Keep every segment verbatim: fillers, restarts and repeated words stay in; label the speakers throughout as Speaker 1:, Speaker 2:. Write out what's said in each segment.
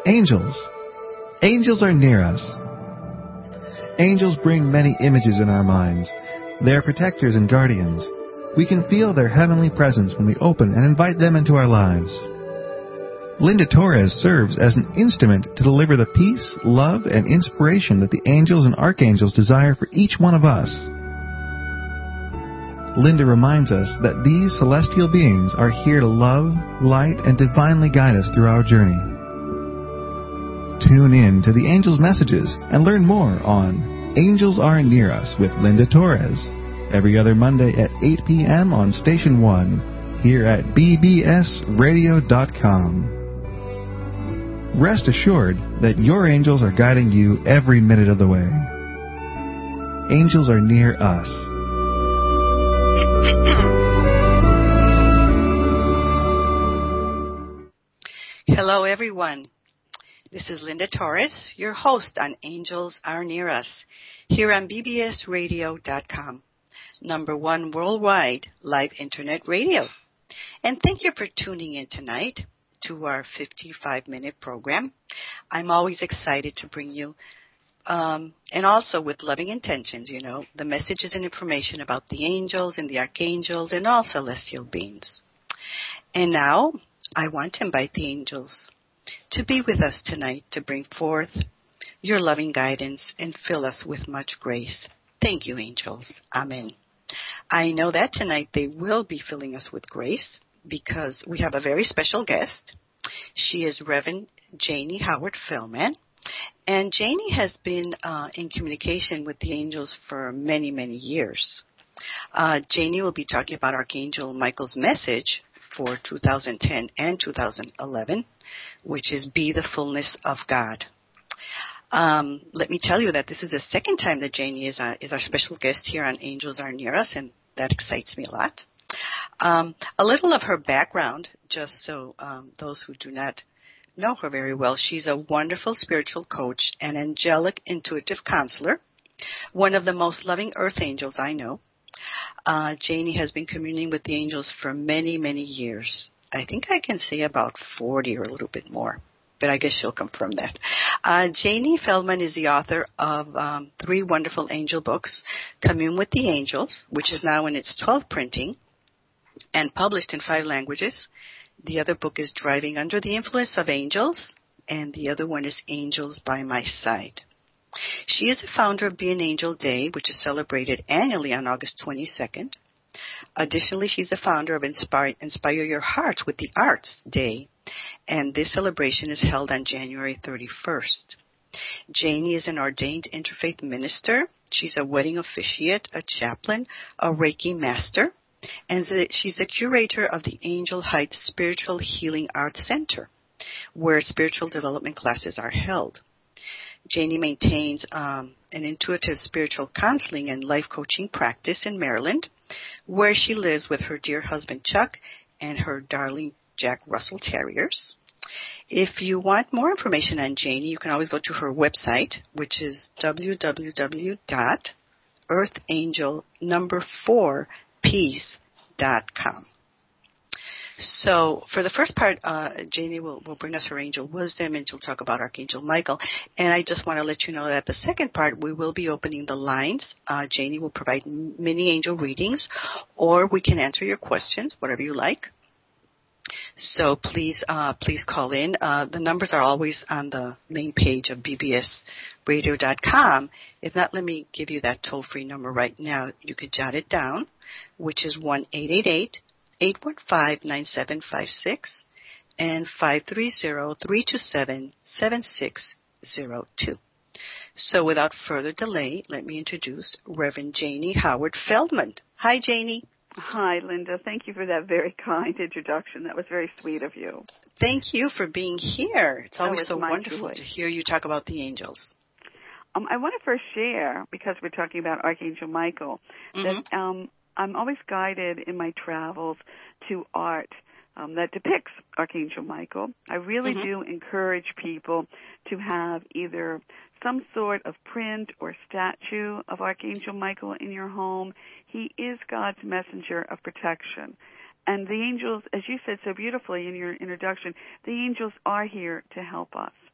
Speaker 1: Angels. Angels are near us. Angels bring many images in our minds. They are protectors and guardians. We can feel their heavenly presence when we open and invite them into our lives. Linda Torres serves as an instrument to deliver the peace, love, and inspiration that the angels and archangels desire for each one of us. Linda reminds us that these celestial beings are here to love, light, and divinely guide us through our journey. Tune in to the Angels' Messages and learn more on Angels Are Near Us with Linda Torres, every other Monday at eight p.m. on Station one, here at b b s radio dot com. Rest assured that your angels are guiding you every minute of the way. Angels are near us.
Speaker 2: Hello, everyone. This is Linda Torres, your host on Angels Are Near Us, here on b b s radio dot com, number one worldwide live internet radio. And thank you for tuning in tonight to our fifty-five minute program. I'm always excited to bring you, um, and also with loving intentions, you know, the messages and information about the angels and the archangels and all celestial beings. And now I want to invite the angels to be with us tonight to bring forth your loving guidance and fill us with much grace. Thank you, angels. Amen. I know that tonight they will be filling us with grace because we have a very special guest. She is Reverend Janie Howard-Feldman. And Janie has been uh, in communication with the angels for many, many years. Uh, Janie will be talking about Archangel Michael's message for two thousand ten and two thousand eleven, which is Be the Fullness of God. Um, let me tell you that this is the second time that Janie is, uh, is our special guest here on Angels Are Near Us, and that excites me a lot. Um, a little of her background, just so um, those who do not know her very well. She's a wonderful spiritual coach and angelic intuitive counselor, one of the most loving earth angels I know. Uh, Janie has been communing with the angels for many, many years. I think I can say about forty or a little bit more, but I guess she'll confirm that. Uh, Janie Feldman is the author of um, three wonderful angel books, Commune with the Angels, which is now in its twelfth printing and published in five languages. The other book is Driving Under the Influence of Angels, and the other one is Angels by My Side. She is the founder of Be an Angel Day, which is celebrated annually on August twenty-second. Additionally, she's the founder of Inspire, Inspire Your Hearts with the Arts Day, and this celebration is held on January thirty-first. Janie is an ordained interfaith minister. She's a wedding officiate, a chaplain, a Reiki master, and she's the curator of the Angel Heights Spiritual Healing Arts Center, where spiritual development classes are held. Janie maintains um, an intuitive spiritual counseling and life coaching practice in Maryland, where she lives with her dear husband Chuck and her darling Jack Russell Terriers. If you want more information on Janie, you can always go to her website, which is w w w dot earth angel number four peace dot com. So for the first part, uh, Janie will, will bring us her angel wisdom, and she'll talk about Archangel Michael. And I just want to let you know that the second part, we will be opening the lines. Uh, Janie will provide mini angel readings, or we can answer your questions, whatever you like. So please, uh, please call in. Uh, the numbers are always on the main page of b b s radio dot com. If not, let me give you that toll-free number right now. You could jot it down, which is one eight eight eight, eight one five, nine seven five six and five three zero, three two seven, seven six zero two. So without further delay, let me introduce Reverend Janie Howard-Feldman. Hi, Janie.
Speaker 3: Hi, Linda. Thank you for that very kind introduction. That was very sweet of you.
Speaker 2: Thank you for being here. It's always
Speaker 3: oh,
Speaker 2: so wonderful
Speaker 3: joy.
Speaker 2: to hear you talk about the angels.
Speaker 3: Um, I want to first share, because we're talking about Archangel Michael,
Speaker 2: mm-hmm.
Speaker 3: that um, I'm always guided in my travels to art um, that depicts Archangel Michael. I really
Speaker 2: mm-hmm.
Speaker 3: do encourage people to have either some sort of print or statue of Archangel Michael in your home. He is God's messenger of protection. And the angels, as you said so beautifully in your introduction, the angels are here to help us.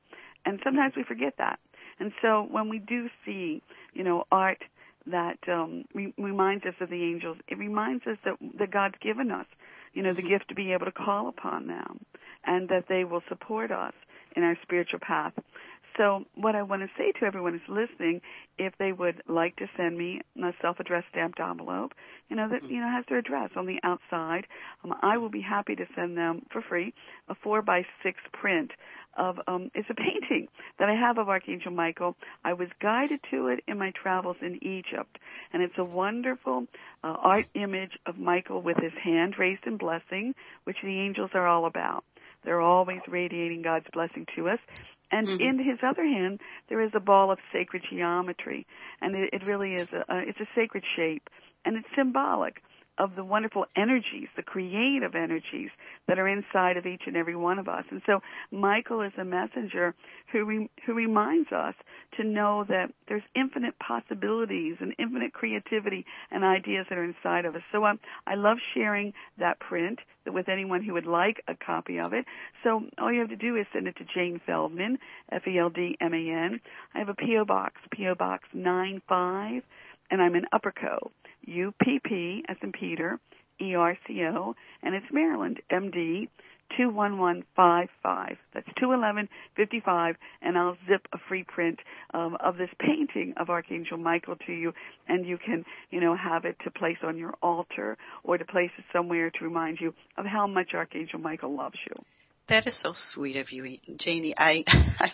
Speaker 3: And sometimes we forget that. And so when we do see, you know, art that um, re- reminds us of the angels, it reminds us that, that God's given us, you know, the gift to be able to call upon them and that they will support us in our spiritual path. So what I want to say to everyone who's listening, if they would like to send me a self-addressed stamped envelope, you know, that, you know, has their address on the outside, um, I will be happy to send them for free a four by six print of, um, it's a painting that I have of Archangel Michael. I was guided to it in my travels in Egypt, and it's a wonderful uh, art image of Michael with his hand raised in blessing, which the angels are all about. They're always radiating God's blessing to us. And mm-hmm. in his other hand, there is a ball of sacred geometry, and it, it really is a, a it's a sacred shape, and it's symbolic of the wonderful energies, the creative energies that are inside of each and every one of us. And so Michael is a messenger who re, who reminds us to know that there's infinite possibilities and infinite creativity and ideas that are inside of us. So um, I love sharing that print with anyone who would like a copy of it. So all you have to do is send it to Jane Feldman, F E L D M A N. I have a P O box, P O Box nine five, and I'm in Upper Cove, U P P, as in Peter, E R C O, and it's Maryland, M D two one one five five. That's two one one five five, and I'll zip a free print um, of this painting of Archangel Michael to you, and you can, you know, have it to place on your altar or to place it somewhere to remind you of how much Archangel Michael loves you.
Speaker 2: That is so sweet of you, Janie. I,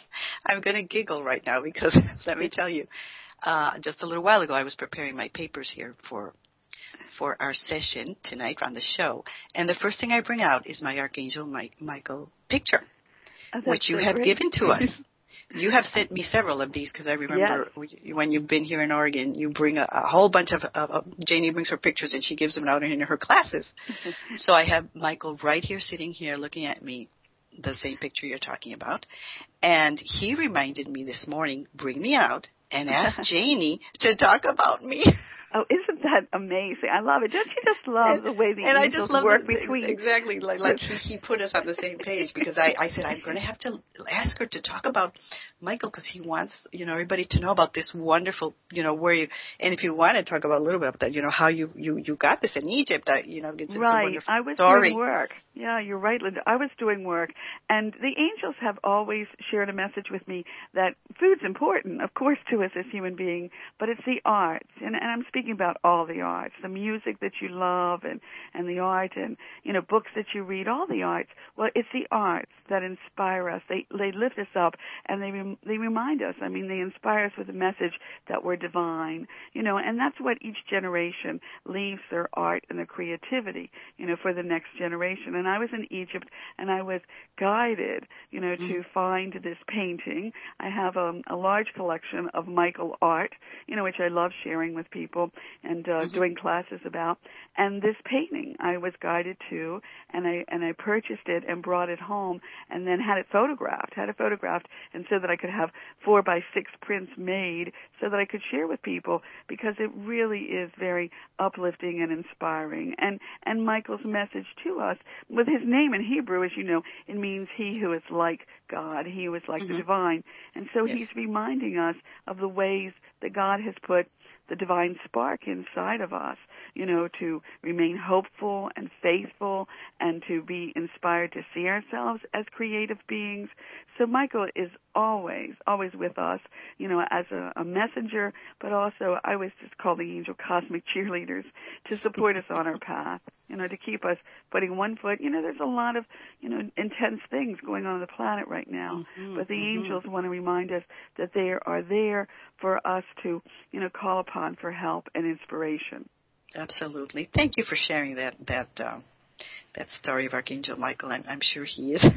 Speaker 2: I'm going to giggle right now because let me tell you, uh, just a little while ago I was preparing my papers here for for our session tonight on the show, and the first thing I bring out is my Archangel Mike, Michael picture,
Speaker 3: oh,
Speaker 2: which you
Speaker 3: so
Speaker 2: have
Speaker 3: great.
Speaker 2: given to us. You have sent me several of these because I remember
Speaker 3: yes.
Speaker 2: when you've been here in Oregon, you bring a, a whole bunch of, of, of, Janie brings her pictures and she gives them out in her classes. So I have Michael right here sitting here looking at me, the same picture you're talking about. And he reminded me this morning, bring me out and ask Janie to talk about me.
Speaker 3: Oh, isn't that amazing? I love it. Don't you just love
Speaker 2: and,
Speaker 3: the way the
Speaker 2: and
Speaker 3: angels
Speaker 2: I just love
Speaker 3: work
Speaker 2: the,
Speaker 3: between?
Speaker 2: Exactly, like, like he, he put us on the same page because I, I said, I'm going to have to ask her to talk about Michael because he wants, you know, everybody to know about this wonderful, you know, where you, and if you want to talk about a little bit about that, you know, how you, you, you got this in Egypt, that, you know, it's,
Speaker 3: right.
Speaker 2: it's a wonderful
Speaker 3: I was
Speaker 2: story.
Speaker 3: doing work. Yeah, you're right, Linda. I was doing work, and the angels have always shared a message with me that food's important, of course, to us as human beings, but it's the arts, and, and I'm speaking about all the arts, the music that you love, and, and the art, and, you know, books that you read, all the arts. Well, it's the arts that inspire us. They they lift us up, and they rem, they remind us. I mean, they inspire us with a message that we're divine, you know, and that's what each generation leaves their art and their creativity, you know, for the next generation. And I was in Egypt, and I was guided, you know, mm-hmm. to find this painting. I have um, a large collection of Michael art, you know, which I love sharing with people and uh, mm-hmm. doing classes about. And this painting I was guided to, and I and I purchased it and brought it home, and then had it photographed, had it photographed, and so that I could have four by six prints made, so that I could share with people, because it really is very uplifting and inspiring. And and Michael's message to us, with his name in Hebrew, as you know, it means he who is like God, he who is like mm-hmm. the divine. And so yes. he's reminding us of the ways that God has put the divine spark inside of us, you know, to remain hopeful and faithful and to be inspired to see ourselves as creative beings. So Michael is always, always with us, you know, as a, a messenger, but also I always just call the angel cosmic cheerleaders to support us on our path, you know, to keep us putting one foot. You know, there's a lot of, you know, intense things going on on the planet right now, mm-hmm, but the mm-hmm. angels want to remind us that they are there for us to, you know, call upon for help and inspiration.
Speaker 2: Absolutely. Thank you for sharing that that uh, that story of Archangel Michael. I'm, I'm sure he is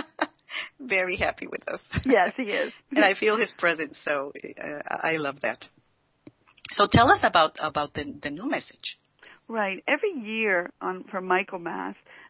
Speaker 2: very happy with us.
Speaker 3: Yes, he is.
Speaker 2: And I feel his presence, so uh, I love that. So tell us about about the the new message.
Speaker 3: Right. Every year on for Michael Mass,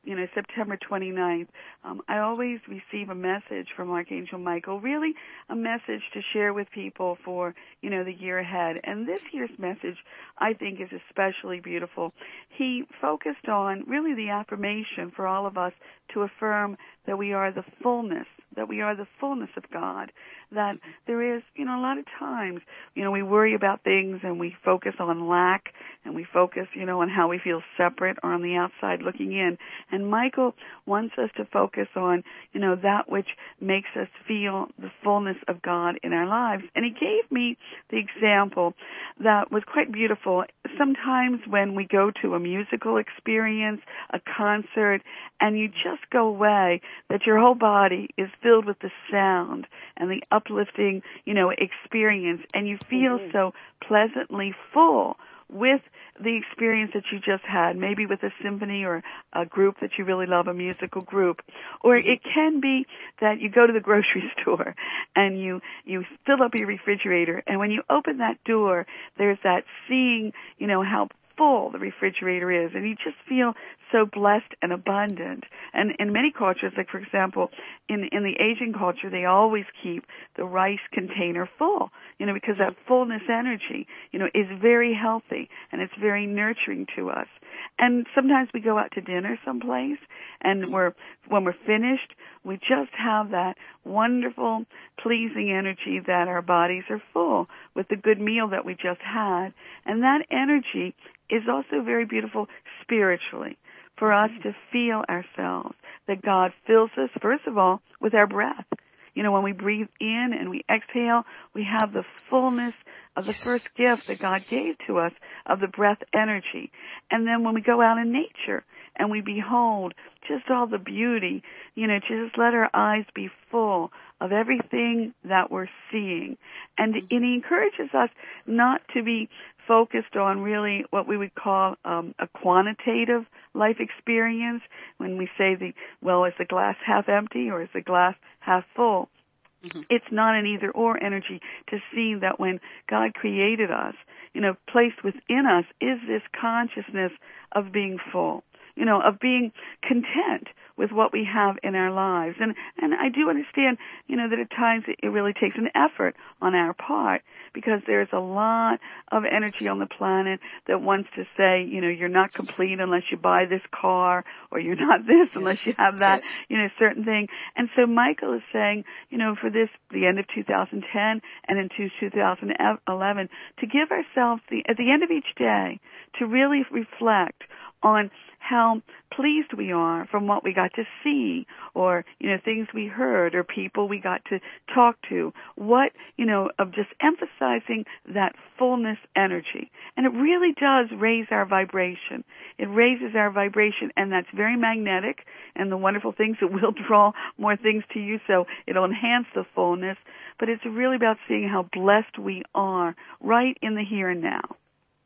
Speaker 3: you know, September twenty-ninth, um, I always receive a message from Archangel Michael, really a message to share with people for, you know, the year ahead. And this year's message, I think, is especially beautiful. He focused on really the affirmation for all of us to affirm that we are the fullness, that we are the fullness of God, that there is, you know, a lot of times, you know, we worry about things and we focus on lack and we focus, you know, on how we feel separate or on the outside looking in. And Michael wants us to focus on, you know, that which makes us feel the fullness of God in our lives. And he gave me the example that was quite beautiful. Sometimes when we go to a musical experience, a concert, and you just go away, that your whole body is filled with the sound and the uplifting, you know, experience, and you feel mm-hmm. so pleasantly full with the experience that you just had, maybe with a symphony or a group that you really love, a musical group. Or it can be that you go to the grocery store and you, you fill up your refrigerator, and when you open that door, there's that seeing, you know, how full the refrigerator is, and you just feel so blessed and abundant. And in many cultures, like for example, in in the Asian culture, they always keep the rice container full, you know, because that fullness energy, you know, is very healthy and it's very nurturing to us. And sometimes we go out to dinner someplace, and we're when we're finished, we just have that wonderful, pleasing energy that our bodies are full with the good meal that we just had. And that energy is also very beautiful spiritually, for us to feel ourselves, that God fills us, first of all, with our breath. You know, when we breathe in and we exhale, we have the fullness of the first gift that God gave to us of the breath energy. And then when we go out in nature and we behold just all the beauty, you know, just let our eyes be full of everything that we're seeing. And, and he encourages us not to be focused on really what we would call um, a quantitative life experience when we say, the well, is the glass half empty or is the glass half full? Mm-hmm. It's not an either-or energy to see that when God created us, you know, placed within us is this consciousness of being full, you know, of being content with what we have in our lives. And and I do understand, you know, that at times it, it really takes an effort on our part, because there's a lot of energy on the planet that wants to say, you know, you're not complete unless you buy this car, or you're not this yes. unless you have that, yes. you know, certain thing. And so Michael is saying, you know, for this, the end of two thousand ten and into two thousand eleven, to give ourselves, the at the end of each day, to really reflect on how pleased we are from what we got to see, or, you know, things we heard, or people we got to talk to. What, you know, of just emphasizing that fullness energy. And it really does raise our vibration. It raises our vibration, and that's very magnetic. And the wonderful things, it will draw more things to you, so it'll enhance the fullness. But it's really about seeing how blessed we are right in the here and now.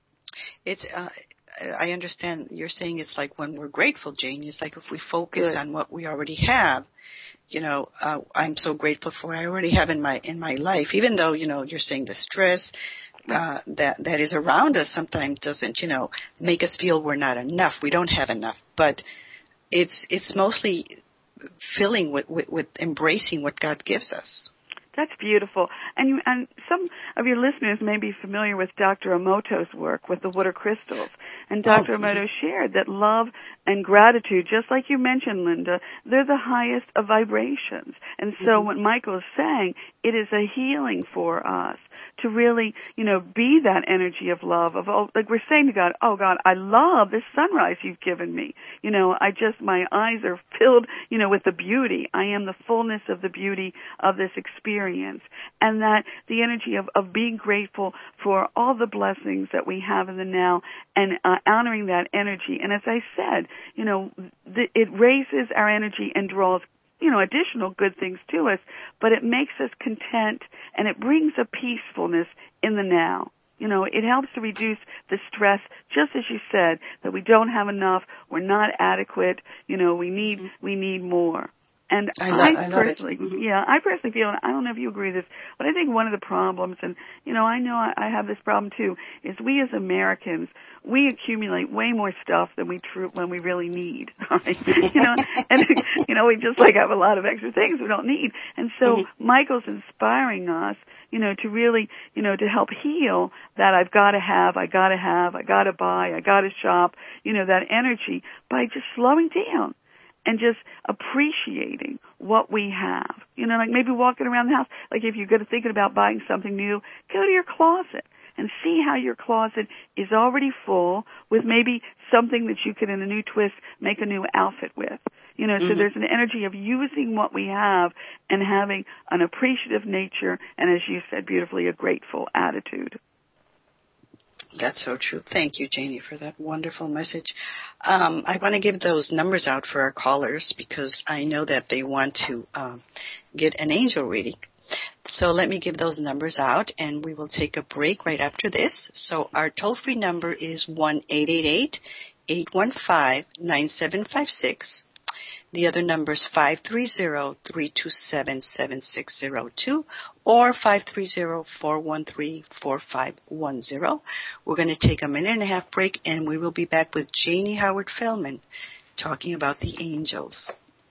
Speaker 2: It's, uh, I understand you're saying it's like when we're grateful, Jane. It's like if we focus Good. on what we already have, you know, uh, I'm so grateful for what I already have in my in my life. Even though, you know, you're saying the stress uh, that that is around us sometimes doesn't, you know, make us feel we're not enough. We don't have enough, but it's it's mostly filling with, with, with embracing what God gives us.
Speaker 3: That's beautiful. And and some of your listeners may be familiar with Doctor Emoto's work with the water crystals. And Doctor Oh. Emoto shared that love and gratitude, just like you mentioned, Linda, they're the highest of vibrations. And so mm-hmm. what Michael is saying, it is a healing for us to really, you know, be that energy of love, of, oh, like we're saying to God, oh God, I love this sunrise you've given me. You know, I just, my eyes are filled, you know, with the beauty. I am the fullness of the beauty of this experience. And that the energy of, of being grateful for all the blessings that we have in the now, and uh, honoring that energy. And as I said, you know, th- it raises our energy and draws, you know, additional good things to us, but it makes us content, and it brings a peacefulness in the now. You know, it helps to reduce the stress, just as you said, that we don't have enough, we're not adequate, you know, we need, we need more. And
Speaker 2: I,
Speaker 3: I,
Speaker 2: lo- I love
Speaker 3: personally,
Speaker 2: it. Mm-hmm.
Speaker 3: yeah, I personally feel, and I don't know if you agree with this, but I think one of the problems, and, you know, I know I, I have this problem too, is we as Americans, we accumulate way more stuff than we true when we really need, right? You know, and, you know, we just like have a lot of extra things we don't need. And so mm-hmm. Michael's inspiring us, you know, to really, you know, to help heal that I've got to have, I got to have, I got to buy, I got to shop, you know, that energy by just slowing down. And just appreciating what we have. You know, like maybe walking around the house. Like if you're going to thinking about buying something new, go to your closet and see how your closet is already full with maybe something that you could, in a new twist, make a new outfit with. You know, mm-hmm. so there's an energy of using what we have and having an appreciative nature and, as you said beautifully, a grateful attitude.
Speaker 2: That's so true. Thank you, Janie, for that wonderful message. Um, I want to give those numbers out for our callers because I know that they want to um, get an angel reading. So let me give those numbers out, and we will take a break right after this. So our toll-free number is one eight eight eight, eight one five, nine seven five six. The other number is five three zero, three two seven, seven six zero two or five three zero, four one three, four five one zero. We're going to take a minute and a half break, and we will be back with Janie Howard Feldman talking about the angels.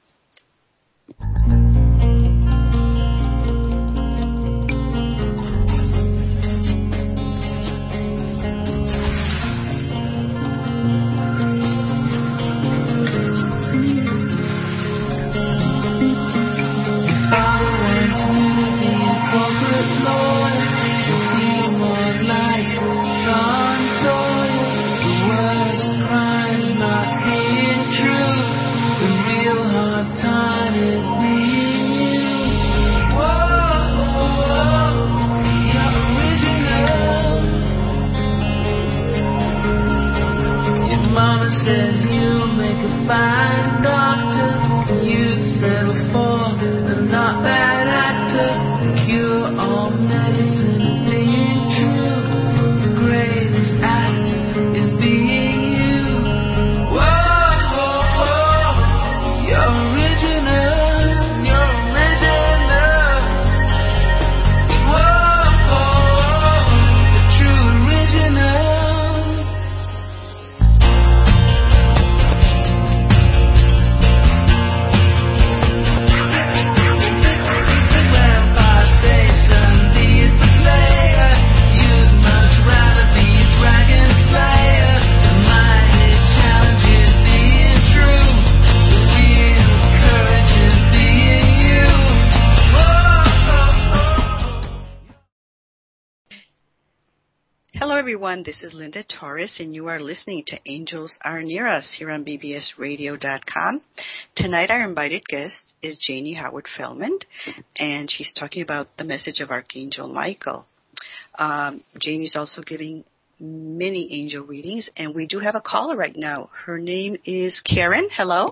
Speaker 2: Everyone, this is Linda Torres, and you are listening to Angels Are Near Us here on B B S radio dot com. Tonight, our invited guest is Janie Howard Feldman, and she's talking about the message of Archangel Michael. Um, Janie's also giving many angel readings, and we do have a caller right now. Her name is Karen. Hello?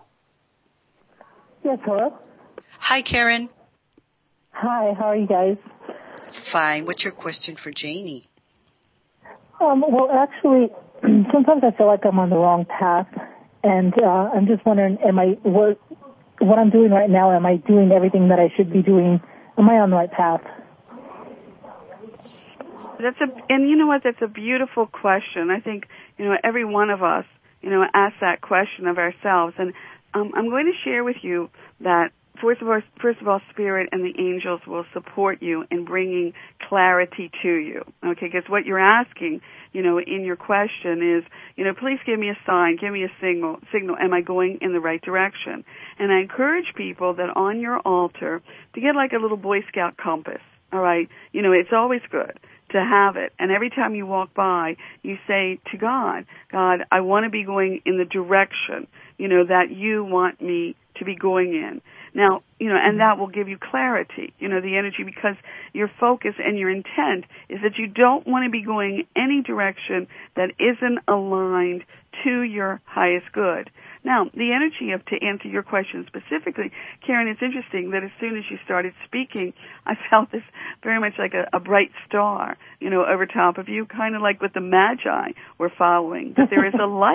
Speaker 4: Yes, hello.
Speaker 2: Hi, Karen.
Speaker 4: Hi, how are you guys?
Speaker 2: Fine. What's your question for Janie?
Speaker 4: Um, well, actually, sometimes I feel like I'm on the wrong path, and uh, I'm just wondering, am I what, what I'm doing right now? Am I doing everything that I should be doing? Am I on the right path?
Speaker 3: That's a, and you know what? That's a beautiful question. I think you know every one of us, you know, asks that question of ourselves, and um, I'm going to share with you that. First of all, first of all, Spirit and the angels will support you in bringing clarity to you. Okay, because what you're asking, you know, in your question is, you know, please give me a sign, give me a signal. Signal. Am I going in the right direction? And I encourage people that on your altar to get like a little Boy Scout compass. All right, you know, it's always good to have it. And every time you walk by, you say to God, God, I want to be going in the direction, you know, that you want me to be going in. Now, you know, and that will give you clarity, you know, the energy, because your focus and your intent is that you don't want to be going any direction that isn't aligned to your highest good. Now, the energy of, to answer your question specifically, Karen, it's interesting that as soon as you started speaking, I felt this very much like a, a bright star, you know, over top of you, kind of like what the Magi were following, that there is a light,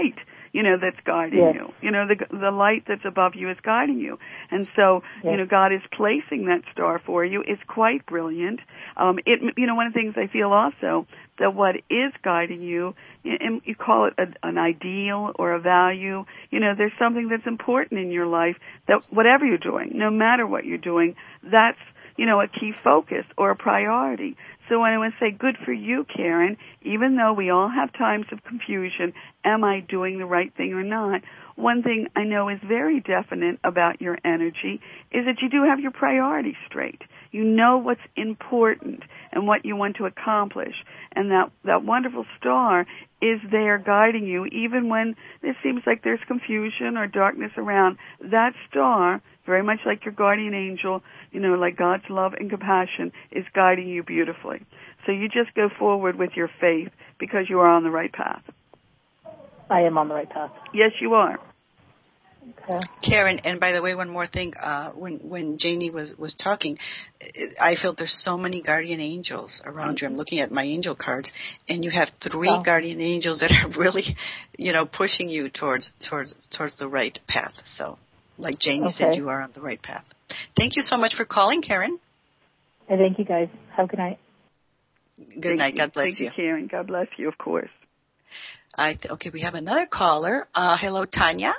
Speaker 3: you know, that's guiding
Speaker 4: yes.
Speaker 3: you. You know, the the light that's above you is guiding you. And so,
Speaker 4: yes.
Speaker 3: you know, God is placing that star for you. It's quite brilliant. Um, it, you know, one of the things I feel also, that what is guiding you, and you call it a, an ideal or a value, you know, there's something that's important in your life that whatever you're doing, no matter what you're doing, that's, you know, a key focus or a priority. So when I would say, good for you, Karen, even though we all have times of confusion, am I doing the right thing or not? One thing I know is very definite about your energy is that you do have your priorities straight. You know what's important and what you want to accomplish. And that, that wonderful star is there guiding you even when it seems like there's confusion or darkness around. That star, very much like your guardian angel, you know, like God's love and compassion, is guiding you beautifully. So you just go forward with your faith because you are on the right path.
Speaker 4: I am on the right path.
Speaker 3: Yes, you are.
Speaker 4: Okay.
Speaker 2: Karen, and by the way, one more thing. Uh, when when Janie was, was talking, I felt there's so many guardian angels around you. I'm looking at my angel cards, and you have three
Speaker 4: oh.
Speaker 2: guardian angels that are really, you know, pushing you towards towards towards the right path. So, like Janie
Speaker 4: okay.
Speaker 2: said, you are on the right path. Thank you so much for calling, Karen.
Speaker 4: And thank you, guys. Have a good night.
Speaker 2: Good
Speaker 3: Thank
Speaker 2: night.
Speaker 3: You.
Speaker 2: God bless
Speaker 3: Thank
Speaker 2: you.
Speaker 3: you, Karen. God bless you, of course.
Speaker 2: I th- okay, we have another caller. Uh, hello, Tanya.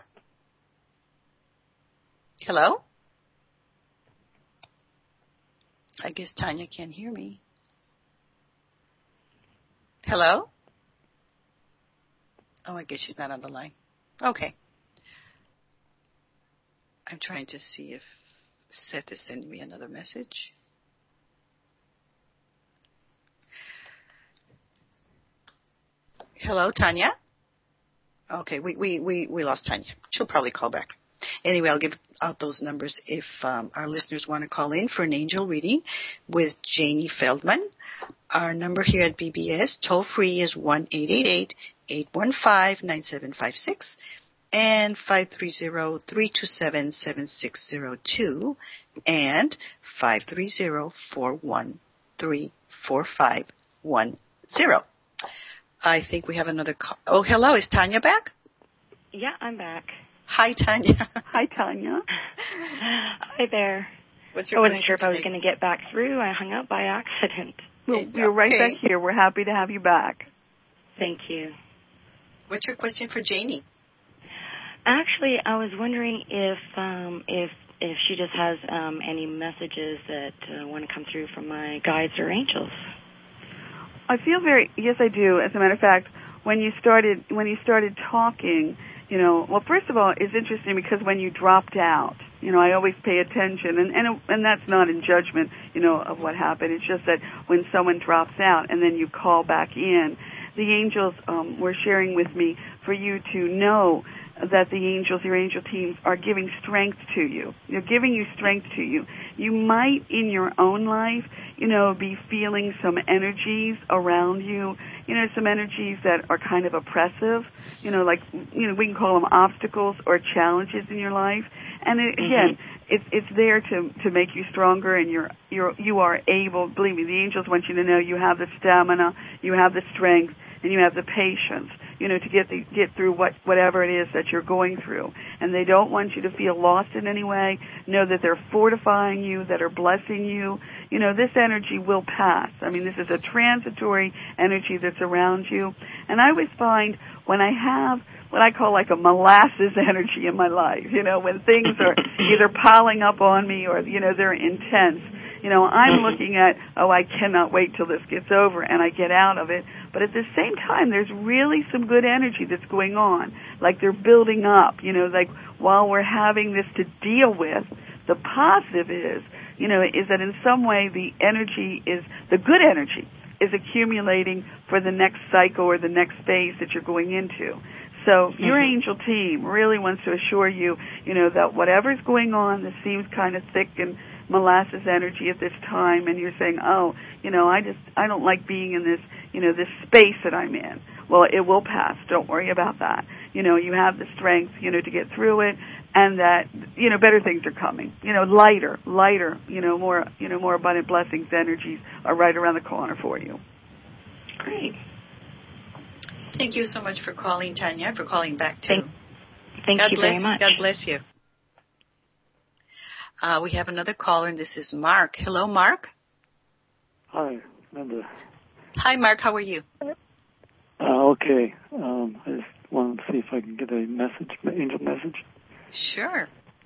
Speaker 2: Hello? I guess Tanya can't hear me. Hello? Oh, I guess she's not on the line. Okay. I'm trying to see if Seth is sending me another message. Hello, Tanya? Okay, we, we, we, we lost Tanya. She'll probably call back. Anyway, I'll give out those numbers if um, our listeners want to call in for an angel reading with Janie Feldman. Our number here at B B S, toll free, is one eight eight eight, eight one five, nine seven five six and five three zero, three two seven, seven six zero two and five three zero, four one three, four five one zero. I think we have another call. Oh, hello. Is Tanya back?
Speaker 5: Yeah, I'm back.
Speaker 2: Hi, Tanya.
Speaker 3: Hi, Tanya.
Speaker 5: Hi there.
Speaker 2: What's your
Speaker 5: I wasn't
Speaker 2: question
Speaker 5: sure if I was
Speaker 2: today?
Speaker 5: going to get back through. I hung up by accident.
Speaker 3: Well, you're right
Speaker 2: Okay.
Speaker 3: back here. We're happy to have you back.
Speaker 5: Thank you.
Speaker 2: What's your question for Janie?
Speaker 5: Actually, I was wondering if um, if if she just has um, any messages that uh, want to come through from my guides or angels.
Speaker 3: I feel very, yes, I do. As a matter of fact, when you started, when you started talking, you know, well, first of all, it's interesting because when you dropped out, you know, I always pay attention, and and and that's not in judgment, you know, of what happened. It's just that when someone drops out and then you call back in, the angels um, were sharing with me for you to know that the angels, your angel teams, are giving strength to you. They're giving you strength to you. You might, in your own life, you know, be feeling some energies around you, you know, some energies that are kind of oppressive, you know, like, you know, we can call them obstacles or challenges in your life. And it, again, mm-hmm. it's it's there to to make you stronger, and you're you're you are able. Believe me, the angels want you to know you have the stamina, you have the strength, and you have the patience, you know, to get the, get through what whatever it is that you're going through. And they don't want you to feel lost in any way. Know that they're fortifying you, that are blessing you. You know, this energy will pass. I mean, this is a transitory energy that's around you. And I always find when I have what I call like a molasses energy in my life, you know, when things are either piling up on me or, you know, they're intense, you know, I'm looking at, oh, I cannot wait till this gets over, and I get out of it. But at the same time, there's really some good energy that's going on. Like they're building up, you know, like while we're having this to deal with, the positive is, you know, is that in some way the energy is, the good energy is accumulating for the next cycle or the next phase that you're going into. So your mm-hmm. angel team really wants to assure you, you know, that whatever's going on that seems kind of thick and molasses energy at this time, and you're saying, oh, you know, I just, I don't like being in this, you know, this space that I'm in. Well, it will pass. Don't worry about that. You know, you have the strength, you know, to get through it, and that, you know, better things are coming. You know, lighter, lighter, you know, more, you know, more abundant blessings, energies are right around the corner for you.
Speaker 5: Great.
Speaker 2: Thank you so much for calling, Tanya, for calling back, too.
Speaker 5: Thank, thank
Speaker 2: God
Speaker 5: you
Speaker 2: bless,
Speaker 5: very much.
Speaker 2: God bless you. Uh, we have another caller, and this is Mark. Hello, Mark.
Speaker 6: Hi, Linda.
Speaker 2: Hi, Mark. How are you?
Speaker 6: Uh, okay. Um, I just wanted to see if I can get a message, an angel message.
Speaker 2: Sure.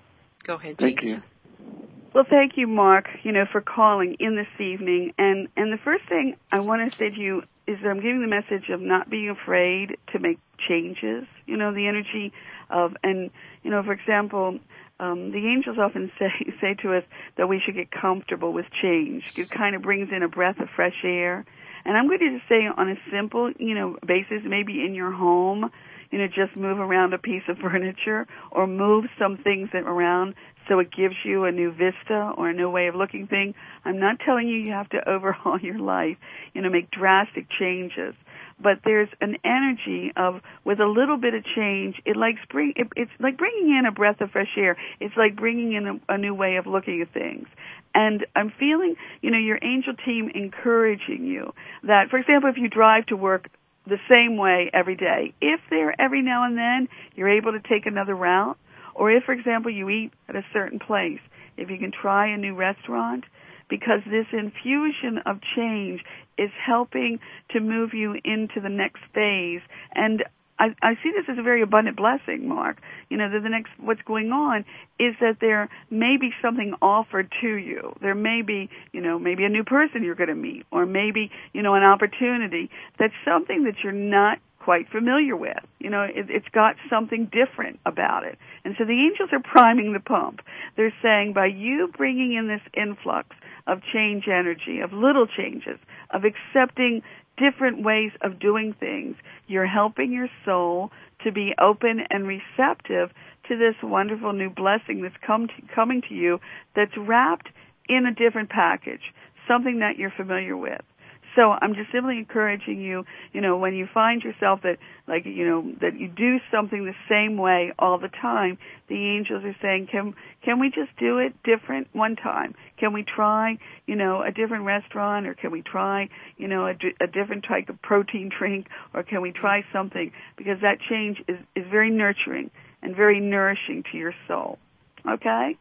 Speaker 2: Go ahead,
Speaker 6: Thank
Speaker 2: Jean.
Speaker 6: you.
Speaker 3: Well, thank you, Mark, you know, for calling in this evening. And, and the first thing I want to say to you is that I'm giving the message of not being afraid to make changes, you know, the energy of, and, you know, for example, um, the angels often say, say to us that we should get comfortable with change. It kind of brings in a breath of fresh air. And I'm going to just say on a simple, you know, basis, maybe in your home, you know, just move around a piece of furniture or move some things around so it gives you a new vista or a new way of looking thing. I'm not telling you you have to overhaul your life, you know, make drastic changes. But there's an energy of, with a little bit of change, it like spring, it, it's like bringing in a breath of fresh air. It's like bringing in a, a new way of looking at things. And I'm feeling, you know, your angel team encouraging you that, for example, if you drive to work the same way every day, if there every now and then you're able to take another route, or if, for example, you eat at a certain place, if you can try a new restaurant, because this infusion of change is helping to move you into the next phase. And I, I see this as a very abundant blessing, Mark. You know, that the next, what's going on is that there may be something offered to you. There may be, you know, maybe a new person you're going to meet, or maybe, you know, an opportunity that's something that you're not quite familiar with. You know, it, it's got something different about it. And so the angels are priming the pump. They're saying by you bringing in this influx of change energy, of little changes, of accepting different ways of doing things, you're helping your soul to be open and receptive to this wonderful new blessing that's come to, coming to you that's wrapped in a different package, something that you're familiar with. So I'm just simply encouraging you, you know, when you find yourself that, like, you know, that you do something the same way all the time, the angels are saying, can can we just do it different one time? Can we try, you know, a different restaurant, or can we try, you know, a, a different type of protein drink, or can we try something? Because that change is, is very nurturing and very nourishing to your soul. Okay?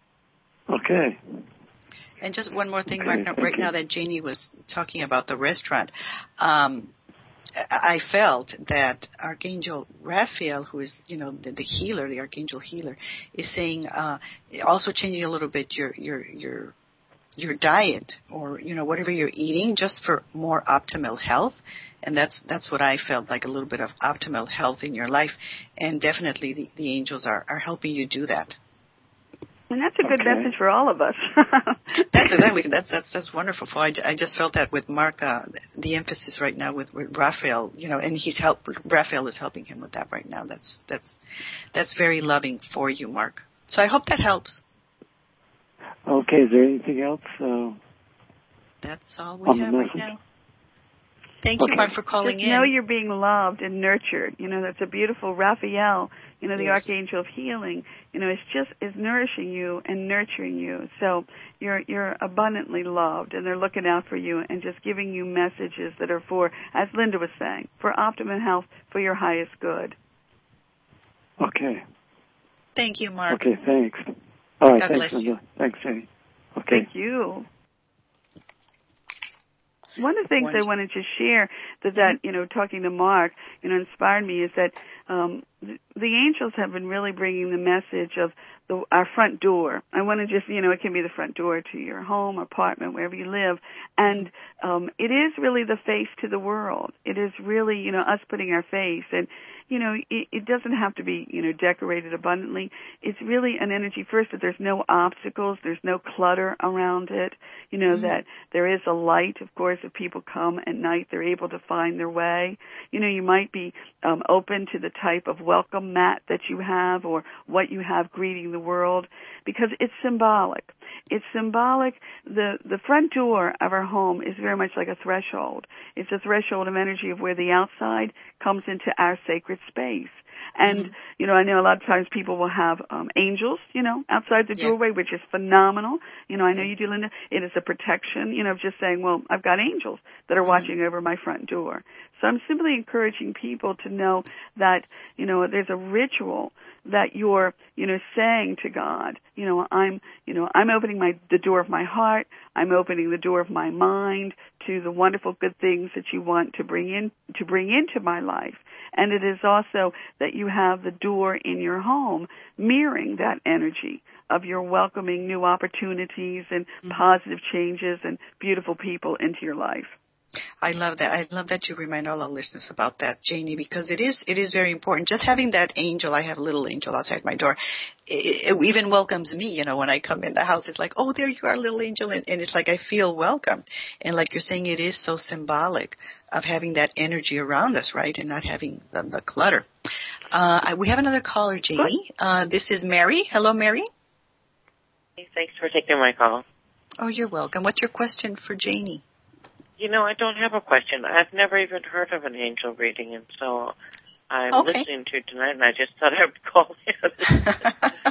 Speaker 6: Okay.
Speaker 2: And just one more thing,
Speaker 6: Okay,
Speaker 2: Mark, right now that Janie was talking about the restaurant, um, I felt that Archangel Raphael, who is, you know, the, the healer, the Archangel healer, is saying, uh, also changing a little bit your, your, your, your diet, or, you know, whatever you're eating, just for more optimal health. And that's, that's what I felt, like a little bit of optimal health in your life. And definitely the, the angels are, are helping you do that.
Speaker 3: And that's a good
Speaker 6: Okay.
Speaker 3: message for all of us.
Speaker 2: That's exactly that's that's that's wonderful. I, I just felt that with Mark, uh, the emphasis right now with, with Raphael, you know, and he's help. Raphael is helping him with that right now. That's that's that's very loving for you, Mark. So I hope that helps.
Speaker 6: Okay. Is there anything else? Uh,
Speaker 2: That's all we
Speaker 6: on the
Speaker 2: have right
Speaker 6: message?
Speaker 2: now. Thank
Speaker 6: Okay.
Speaker 2: you, Mark, for calling
Speaker 3: Just
Speaker 2: in.
Speaker 3: know you're being loved and nurtured. You know, that's a beautiful Raphael, you know, the
Speaker 2: Yes.
Speaker 3: Archangel of Healing, you know, it's just is nourishing you and nurturing you. So you're you're abundantly loved, and they're looking out for you and just giving you messages that are for, as Linda was saying, for optimum health, for your highest good.
Speaker 6: Okay.
Speaker 2: Thank you, Mark.
Speaker 6: Okay, thanks. All right,
Speaker 2: God
Speaker 6: thanks,
Speaker 2: bless
Speaker 6: Linda.
Speaker 2: you.
Speaker 6: Thanks, Jenny. Okay.
Speaker 3: Thank you. One of the things I wanted to share that, that, you know, talking to Mark, you know, inspired me is that um, the, the angels have been really bringing the message of the, our front door. I want to just, you know, it can be the front door to your home, apartment, wherever you live. And um, it is really the face to the world. It is really, you know, us putting our face. And, you know, it, it doesn't have to be, you know, decorated abundantly. It's really an energy, first, that there's no obstacles, there's no clutter around it. You know, mm-hmm. that there is a light, of course. If people come at night, they're able to find their way. You know, you might be um, open to the type of welcome mat that you have, or what you have greeting the world, because it's symbolic. It's symbolic. The the front door of our home is very much like a threshold. It's a threshold of energy of where the outside comes into our sacred space. And,
Speaker 2: Mm-hmm.
Speaker 3: you know, I know a lot of times people will have um, angels, you know, outside the
Speaker 2: Yeah.
Speaker 3: doorway, which is phenomenal. You know, I know you do, Linda. It is a protection, you know, of just saying, well, I've got angels that are
Speaker 2: Mm-hmm.
Speaker 3: watching over my front door. So I'm simply encouraging people to know that, you know, there's a ritual that you're, you know, saying to God, you know, I'm, you know, I'm opening my, the door of my heart. I'm opening the door of my mind to the wonderful good things that you want to bring in, to bring into my life. And it is also that you have the door in your home mirroring that energy of your welcoming new opportunities and mm-hmm. positive changes and beautiful people into your life.
Speaker 2: I love that. I love that you remind all our listeners about that, Janie, because it is it is very important. Just having that angel, I have a little angel outside my door, it, it even welcomes me, you know, when I come in the house. It's like, oh, there you are, little angel, and, and it's like I feel welcomed. And like you're saying, it is so symbolic of having that energy around us, right, and not having the, the clutter. Uh, we have another caller, Janie. Uh, this is Mary. Hello, Mary.
Speaker 7: Thanks for taking my call.
Speaker 2: Oh, you're welcome. What's your question for Janie?
Speaker 7: You know, I don't have a question. I've never even heard of an angel reading, and so I'm
Speaker 2: okay.
Speaker 7: listening to it tonight, and I just thought I would call in.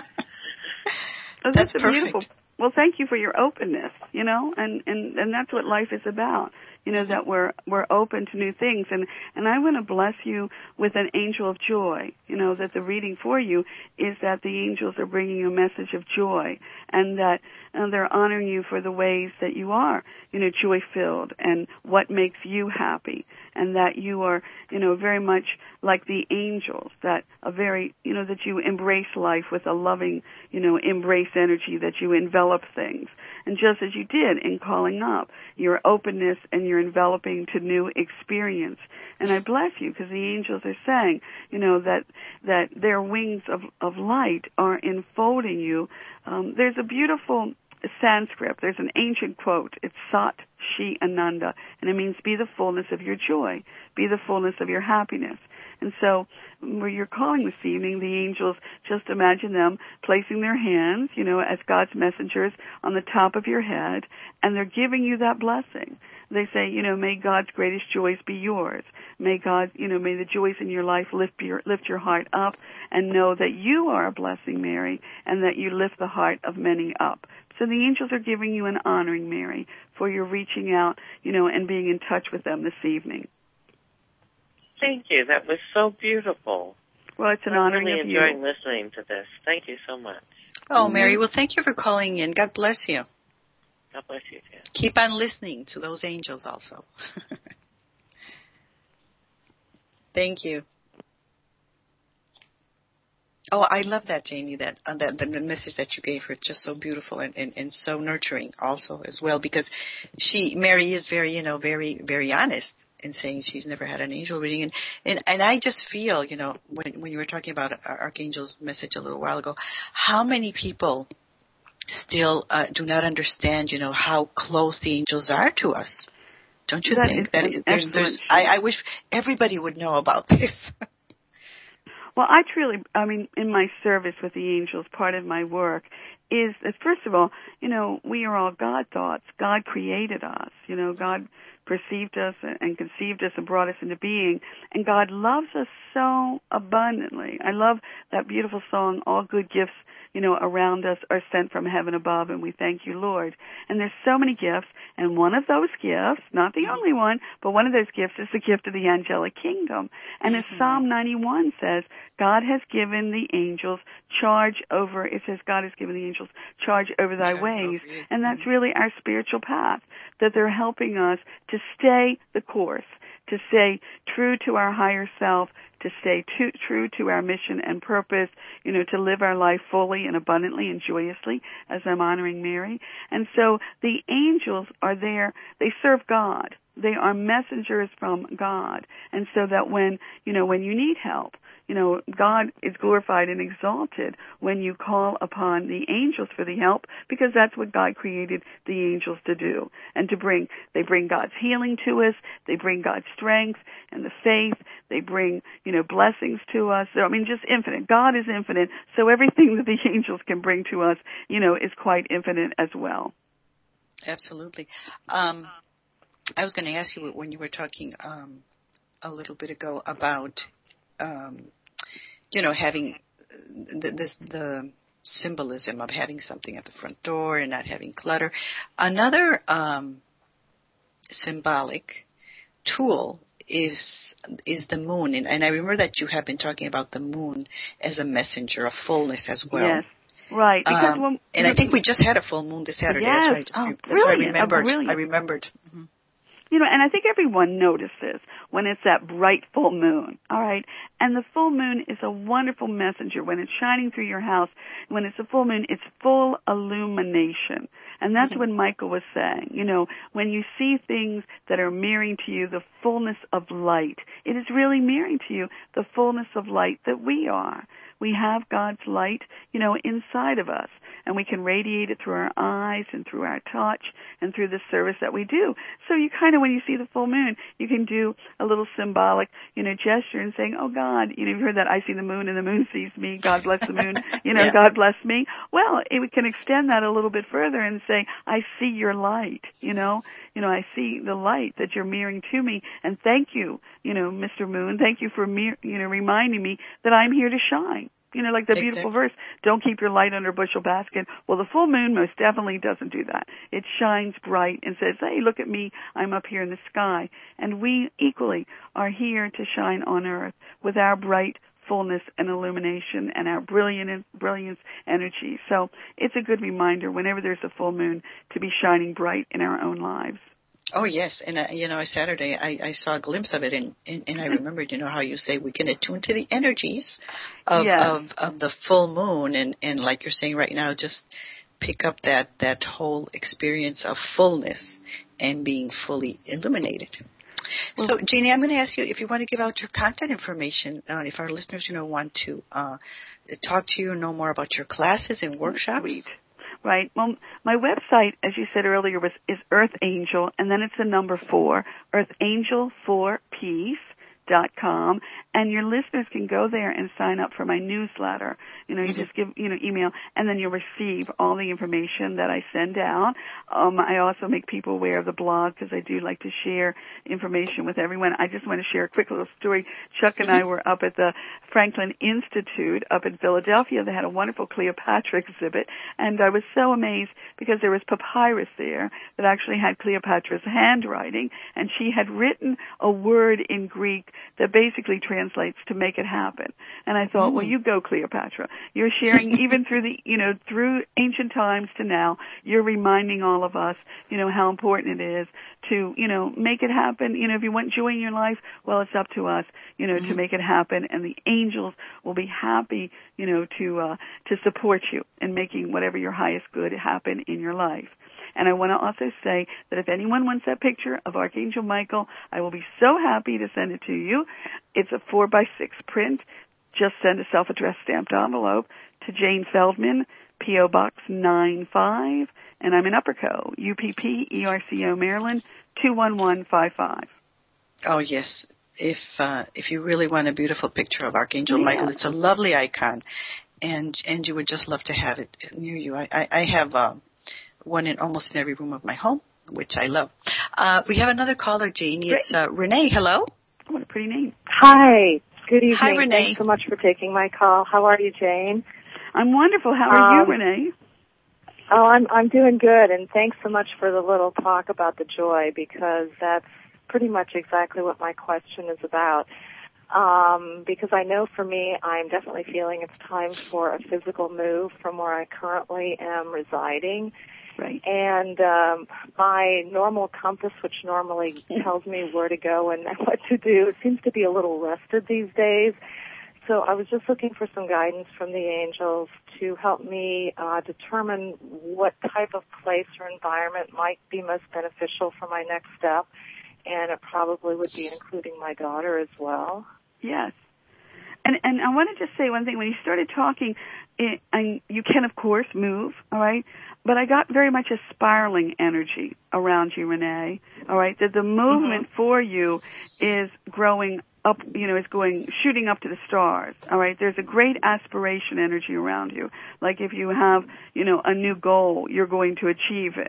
Speaker 3: Oh,
Speaker 2: that's
Speaker 3: that's beautiful. Well, thank you for your openness, you know, and, and, and that's what life is about, you know, that we're we're open to new things. And, and I want to bless you with an angel of joy, you know, that the reading for you is that the angels are bringing you a message of joy and that uh, they're honoring you for the ways that you are, you know, joy-filled and what makes you happy and that you are, you know, very much like the angels, that a very, you know, that you embrace life with a loving, you know, embrace energy, that you envelop things. And just as you did in calling up, your openness and your enveloping to new experience. And I bless you because the angels are saying, you know, that that their wings of, of light are enfolding you. Um, there's a beautiful Sanskrit. There's an ancient quote. It's Sat Shi Ananda, and it means be the fullness of your joy, be the fullness of your happiness. And so where you're calling this evening, the angels, just imagine them placing their hands, you know, as God's messengers on the top of your head, and they're giving you that blessing. They say, you know, may God's greatest joys be yours. May God, you know, may the joys in your life lift your, lift your heart up, and know that you are a blessing, Mary, and that you lift the heart of many up. So the angels are giving you an honoring, Mary, for your reaching out, you know, and being in touch with them this evening.
Speaker 7: Thank you. That was so beautiful.
Speaker 3: Well, it's an
Speaker 7: I'm
Speaker 3: honoring
Speaker 7: really
Speaker 3: of you.
Speaker 7: enjoying listening to this. Thank you so much.
Speaker 2: Oh, Mary, well, thank you for calling in. God bless you.
Speaker 7: God bless you, too.
Speaker 2: Keep on listening to those angels also. Thank you. Oh, I love that, Janie, that, uh, that the message that you gave her, just so beautiful and, and, and so nurturing also as well, because she, Mary is very, you know, very, very honest in saying she's never had an angel reading. And, and, and I just feel, you know, when, when you were talking about Archangel's message a little while ago, how many people still uh, do not understand, you know, how close the angels are to us. Don't you
Speaker 3: that
Speaker 2: think that it, there's, there's, I, I wish everybody would know about this.
Speaker 3: Well, I truly, I mean, in my service with the angels, part of my work is that, first of all, you know, we are all God thoughts. God created us. You know, God perceived us and conceived us and brought us into being. And God loves us so abundantly. I love that beautiful song, All Good Gifts, you know, around us are sent from heaven above, and we thank you, Lord. And there's so many gifts, and one of those gifts, not the only one, but one of those gifts is the gift of the angelic kingdom. And as mm-hmm. Psalm ninety-one says, God has given the angels charge over, it says God has given the angels charge over thy charge ways. Over and that's really our spiritual path, that they're helping us to stay the course, to stay true to our higher self, to stay to, true to our mission and purpose, you know, to live our life fully and abundantly and joyously, as I'm honoring Mary. And so the angels are there. They serve God. They are messengers from God. And so that when, you know, when you need help, you know, God is glorified and exalted when you call upon the angels for the help, because that's what God created the angels to do and to bring. They bring God's healing to us. They bring God's strength and the faith. They bring, you know, blessings to us. So, I mean, just infinite. God is infinite. So everything that the angels can bring to us, you know, is quite infinite as well.
Speaker 2: Absolutely. Um, I was going to ask you when you were talking um, a little bit ago about Um, you know, having the, this, the symbolism of having something at the front door and not having clutter. Another um, symbolic tool is is the moon, and, and I remember that you have been talking about the moon as a messenger of fullness as well.
Speaker 3: Yes, right. Because
Speaker 2: um,
Speaker 3: when,
Speaker 2: and I think we just had a full moon this Saturday.
Speaker 3: Yes.
Speaker 2: That's right.
Speaker 3: Oh,
Speaker 2: That's what I
Speaker 3: brilliant.
Speaker 2: remembered.
Speaker 3: Oh,
Speaker 2: I remembered. Mm-hmm.
Speaker 3: You know, and I think everyone notices when it's that bright full moon, all right? And the full moon is a wonderful messenger. When it's shining through your house, when it's a full moon, it's full illumination. And that's
Speaker 2: Mm-hmm.
Speaker 3: what Michael was saying. You know, when you see things that are mirroring to you the fullness of light, it is really mirroring to you the fullness of light that we are. We have God's light, you know, inside of us, and we can radiate it through our eyes and through our touch and through the service that we do. So you kind of, when you see the full moon, you can do a little symbolic, you know, gesture and saying, oh, God, you know, you've heard that, I see the moon and the moon sees me, God bless the moon, you know,
Speaker 2: yeah.
Speaker 3: God bless me. Well, it, we can extend that a little bit further and say, I see your light, you know, you know, I see the light that you're mirroring to me, and thank you, you know, Mister Moon, thank you for, mir- you know, reminding me that I'm here to shine. You know, like the
Speaker 2: Exactly.
Speaker 3: beautiful verse, don't keep your light under a bushel basket. Well, the full moon most definitely doesn't do that. It shines bright and says, hey, look at me, I'm up here in the sky. And we equally are here to shine on earth with our bright fullness and illumination and our brilliant brilliance energy. So it's a good reminder whenever there's a full moon to be shining bright in our own lives.
Speaker 2: Oh, yes. And, uh, you know, Saturday I, I saw a glimpse of it, and, and, and I remembered, you know, how you say we can attune to the energies of
Speaker 3: yes.
Speaker 2: of, of the full moon. And, and like you're saying right now, just pick up that, that whole experience of fullness and being fully illuminated. Well, so, Jeannie, I'm going to ask you if you want to give out your contact information, uh, if our listeners, you know, want to uh, talk to you and know more about your classes and workshops.
Speaker 3: Sweet. Right. Well, my website, as you said earlier, was is Earth Angel, and then it's the number four, Earth Angel for Peace dot com, and your listeners can go there and sign up for my newsletter. You know, you just give, you know, email, and then you'll receive all the information that I send out. Um, I also make people aware of the blog because I do like to share information with everyone. I just want to share a quick little story. Chuck and I were up at the Franklin Institute up in Philadelphia. They had a wonderful Cleopatra exhibit, and I was so amazed because there was papyrus there that actually had Cleopatra's handwriting, and she had written a word in Greek that basically translates to make it happen. And I thought, mm. well, you go, Cleopatra. You're sharing even through the, you know, through ancient times to now, you're reminding all of us, you know, how important it is to, you know, make it happen. You know, if you want joy in your life, well, it's up to us, you know, mm. to make it happen. And the angels will be happy, you know, to, uh, to support you in making whatever your highest good happen in your life. And I want to also say that if anyone wants that picture of Archangel Michael, I will be so happy to send it to you. It's a four by six print. Just send a self-addressed stamped envelope to Jane Feldman, P O Box nine five, and I'm in Upperco, U P P, E R C O, Maryland, two one one five five.
Speaker 2: Oh, yes. If uh, if you really want a beautiful picture of Archangel
Speaker 3: yeah.
Speaker 2: Michael, it's a lovely icon, and and you would just love to have it near you. I, I, I have... Uh, one in almost in every room of my home, which I love. Uh, we have another caller, Jeannie. It's uh, Renee. Hello.
Speaker 3: What a pretty name.
Speaker 8: Hi. Good evening.
Speaker 2: Hi, Renee.
Speaker 8: Thanks so much for taking my call. How are you, Jane?
Speaker 3: I'm wonderful. How are
Speaker 8: um,
Speaker 3: you, Renee?
Speaker 8: Oh, I'm I'm doing good, and thanks so much for the little talk about the joy, because that's pretty much exactly what my question is about. Um, because I know for me, I'm definitely feeling it's time for a physical move from where I currently am residing.
Speaker 3: Right.
Speaker 8: And um, my normal compass, which normally tells me where to go and what to do, it seems to be a little rusted these days. So I was just looking for some guidance from the angels to help me uh, determine what type of place or environment might be most beneficial for my next step. And it probably would be including my daughter as well.
Speaker 3: Yes. And and I want to just say one thing. When you started talking, it, and you can, of course, move, all right? But I got very much a spiraling energy around you, Renee, all right? That the movement mm-hmm. for you is growing up, you know, is going, shooting up to the stars, all right? There's a great aspiration energy around you. Like if you have, you know, a new goal, you're going to achieve it.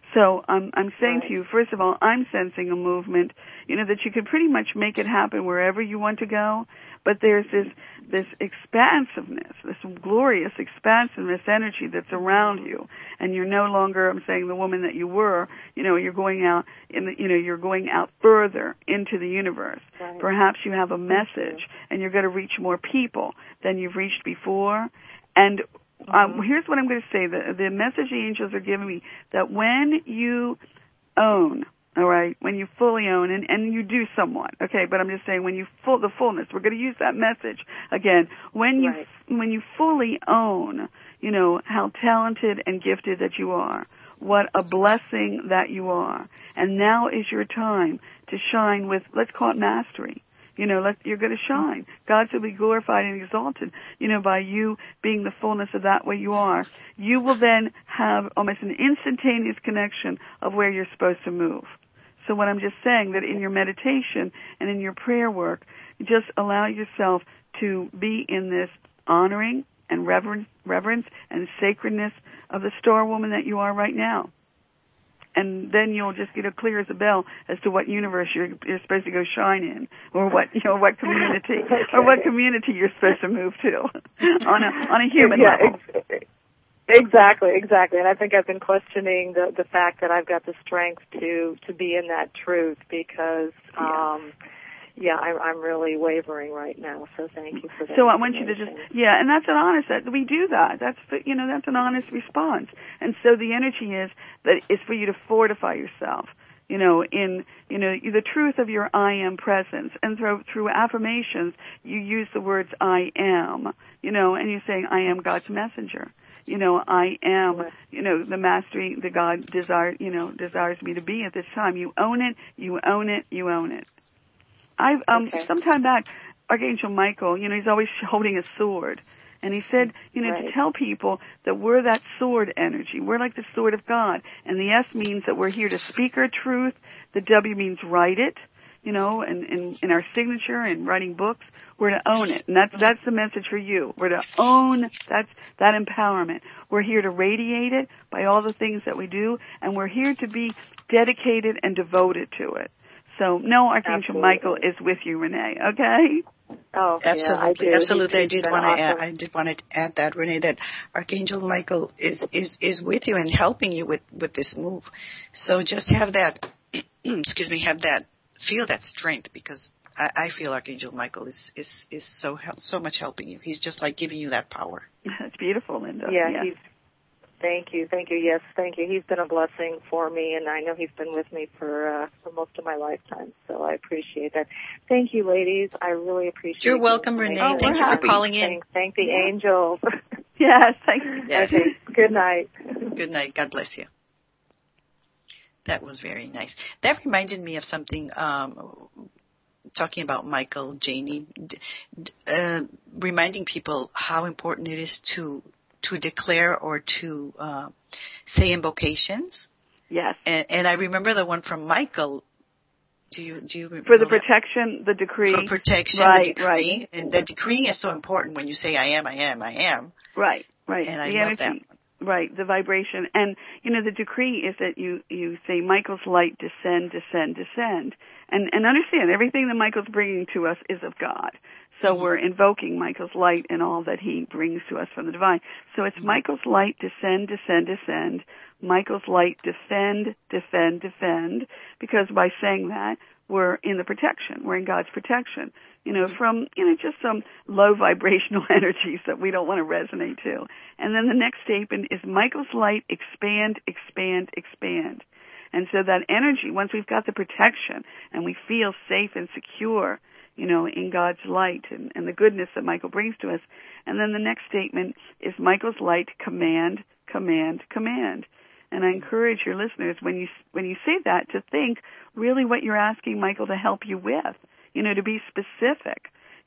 Speaker 3: So um, I'm saying
Speaker 8: right.
Speaker 3: to you, first of all, I'm sensing a movement, you know, that you could pretty much make it happen wherever you want to go, but there's this this expansiveness, this glorious expansiveness energy that's around you, and you're no longer, I'm saying, the woman that you were. You know, you're going out in the, you know, you're going out further into the universe.
Speaker 8: Right.
Speaker 3: Perhaps you have a message, and you're going to reach more people than you've reached before, and Um, here's what I'm going to say. The, the message the angels are giving me, that when you own, all right, when you fully own, and, and you do somewhat, okay, but I'm just saying when you full, the fullness, we're going to use that message again. When you,
Speaker 8: right.
Speaker 3: when you fully own, you know, how talented and gifted that you are, what a blessing that you are, and now is your time to shine with, let's call it mastery. You know, let, you're going to shine. God will be glorified and exalted, you know, by you being the fullness of that way you are. You will then have almost an instantaneous connection of where you're supposed to move. So what I'm just saying, that in your meditation and in your prayer work, just allow yourself to be in this honoring and reverence, reverence and sacredness of the star woman that you are right now. And then you'll just get a clear as a bell as to what universe you're, you're supposed to go shine in, or what, you know, what community,
Speaker 8: okay.
Speaker 3: or what community you're supposed to move to on a on a human
Speaker 8: yeah,
Speaker 3: level.
Speaker 8: Ex- exactly, exactly. And I think I've been questioning the the fact that I've got the strength to to be in that truth, because um yeah, I'm, I'm really wavering right now, so thank you for that.
Speaker 3: So I want you to just, yeah, and that's an honest, that we do that. That's, you know, that's an honest response. And so the energy is that it's for you to fortify yourself, you know, in, you know, the truth of your I am presence. And through, through affirmations, you use the words I am, you know, and you're saying I am God's messenger. You know, I am, you know, the mastery that God desire, you know, desires me to be at this time. You own it, you own it, you own it. I um
Speaker 8: okay.
Speaker 3: some time back, Archangel Michael, you know, he's always holding a sword, and he said, you know,
Speaker 8: right.
Speaker 3: to tell people that we're that sword energy. We're like the sword of God, and the S means that we're here to speak our truth. The W means write it, you know, and in in our signature and writing books. We're to own it, and that's that's the message for you. We're to own that's that empowerment. We're here to radiate it by all the things that we do, and we're here to be dedicated and devoted to it. So, no, Archangel
Speaker 8: Absolutely.
Speaker 3: Michael is with you, Renee, okay?
Speaker 8: Oh,
Speaker 2: absolutely,
Speaker 8: yeah, I do.
Speaker 2: absolutely.
Speaker 8: He's,
Speaker 2: I did
Speaker 8: he's
Speaker 2: want to
Speaker 8: awesome.
Speaker 2: add, I did want to add that, Renee, that Archangel Michael is, is, is with you and helping you with, with this move. So just have that, excuse me, have that, feel that strength, because I, I feel Archangel Michael is, is, is so so much helping you. He's just like giving you that power.
Speaker 3: That's beautiful, Linda.
Speaker 8: Yeah,
Speaker 3: yes.
Speaker 8: he's. Thank you, thank you. Yes, thank you. He's been a blessing for me, and I know he's been with me for uh, for most of my lifetime. So I appreciate that. Thank you, ladies. I really appreciate.
Speaker 2: You're welcome, Renee.
Speaker 3: Oh,
Speaker 2: thank you
Speaker 3: happy.
Speaker 2: for calling in.
Speaker 8: Thank, thank the
Speaker 3: yeah.
Speaker 8: angels.
Speaker 3: Yes, thank you.
Speaker 2: Yes.
Speaker 8: Okay. Good night.
Speaker 2: Good night. God bless you. That was very nice. That reminded me of something. Um, talking about Michael, Janie, uh, reminding people how important it is to. to declare or to uh, say invocations.
Speaker 3: Yes.
Speaker 2: And, and I remember the one from Michael. Do you do you remember
Speaker 3: for the
Speaker 2: that?
Speaker 3: protection, the decree?
Speaker 2: For protection,
Speaker 3: right,
Speaker 2: the decree.
Speaker 3: Right.
Speaker 2: And the decree is so important when you say I am, I am, I am.
Speaker 3: Right, right.
Speaker 2: And
Speaker 3: the
Speaker 2: I love
Speaker 3: energy,
Speaker 2: that.
Speaker 3: Right, the vibration. And, you know, the decree is that you, you say, Michael's light, descend, descend, descend. And, and understand, everything that Michael's bringing to us is of God. So we're invoking Michael's light and all that he brings to us from the divine. So it's Michael's light, descend, descend, descend. Michael's light, defend, defend, defend. Because by saying that, we're in the protection. We're in God's protection. You know, from, you know, just some low vibrational energies that we don't want to resonate to. And then the next statement is Michael's light, expand, expand, expand. And so that energy, once we've got the protection and we feel safe and secure, you know, in God's light and, and the goodness that Michael brings to us. And then the next statement is Michael's light, command, command, command. And I encourage your listeners, when you when you say that, to think really what you're asking Michael to help you with, you know, to be specific.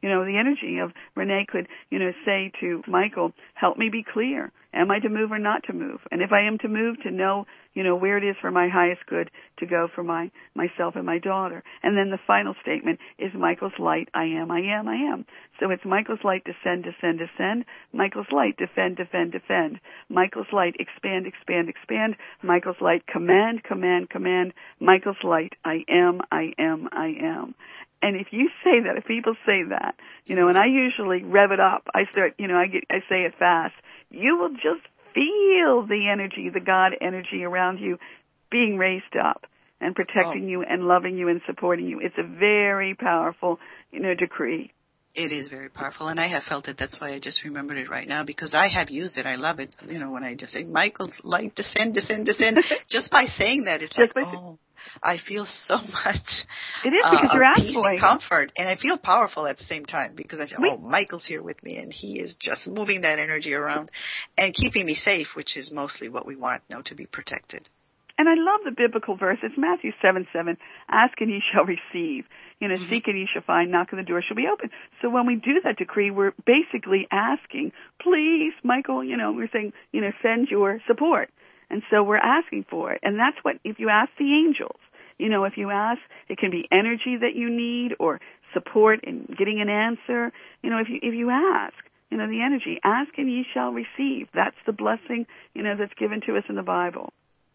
Speaker 3: You know, the energy of Renee could, you know, say to Michael, help me be clear. Am I to move or not to move? And if I am to move, to know, you know, where it is for my highest good to go for my myself and my daughter. And then the final statement is Michael's light, I am, I am, I am. So it's Michael's light, descend, descend, descend. Michael's light, defend, defend, defend. Michael's light, expand, expand, expand. Michael's light, command, command, command. Michael's light, I am, I am, I am. And if you say that, if people say that, you know, and I usually rev it up, I start, you know, I get, I say it fast, you will just feel the energy, the God energy around you being raised up and protecting oh. you and loving you and supporting you. It's a very powerful, you know, decree.
Speaker 2: It is very powerful, and I have felt it. That's why I just remembered it right now, because I have used it. I love it. You know, when I just say, Michael's light, descend, descend, descend. Just by saying that, it's just like, oh, I feel so much
Speaker 3: it is because uh, you're
Speaker 2: peace and comfort, and I feel powerful at the same time because I say, oh, Michael's here with me, and he is just moving that energy around and keeping me safe, which is mostly what we want, you know, to be protected.
Speaker 3: And I love the biblical verse. It's Matthew seven seven. Ask and ye shall receive. You know, mm-hmm. Seek and ye shall find. Knock and the door shall be open. So when we do that decree, we're basically asking, please, Michael, you know, we're saying, you know, send your support. And so we're asking for it. And that's what, if you ask the angels, you know, if you ask, it can be energy that you need or support in getting an answer. You know, if you, if you ask, you know, the energy, ask and ye shall receive. That's the blessing, you know, that's given to us in the Bible.